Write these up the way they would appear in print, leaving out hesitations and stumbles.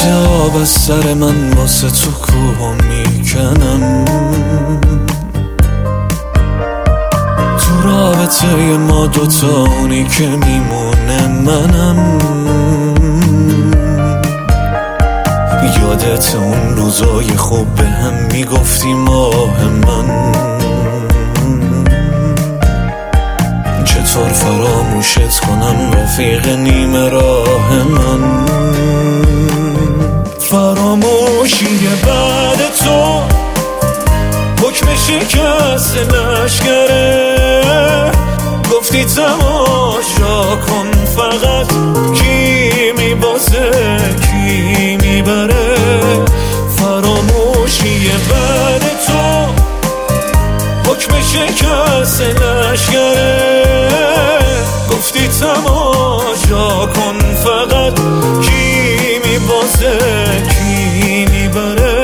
بشه آب از سر من واسه تو کوه میکنم. تو رابطه ما دوتا اونی که میمونه منم. یادت اون روزای خوب به هم میگفتی ماه من، چطور فراموشت کنم رفیق نیمه راه من. فراموشی بعد تو حکم شکست لشکره، گفتی تماشا کن فقط کی میبازه کی میبره. فراموشی بعد تو حکم شکست لشکره، گفتی تماشا کن فقط کی میبازه کی میبره.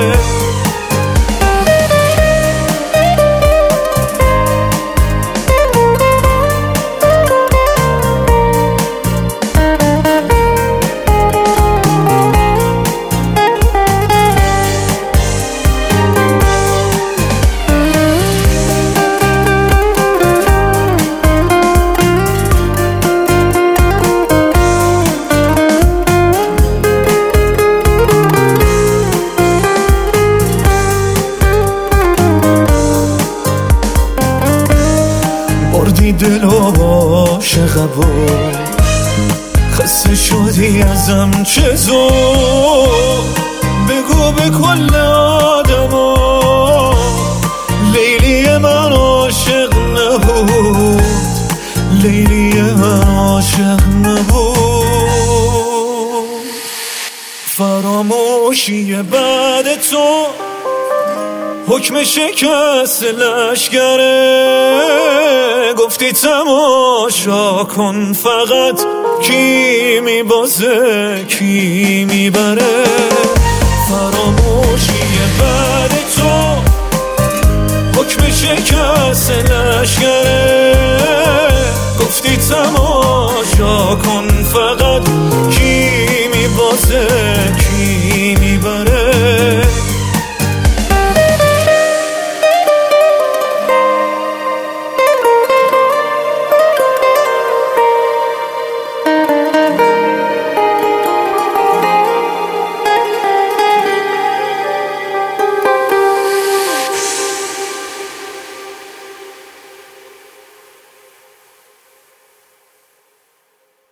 بردی دل و عاشقم و خسته شدی ازم چطور؟ بگو به کل آدما لیلی من عاشق نبود، لیلی من عاشق نبود. فراموشی بعد تو حکم شکست لشکره، گفتی تماشا کن فقط کی میبازه کی میبره. فراموشی بعد تو حکم شکست لشکره، گفتی تماشا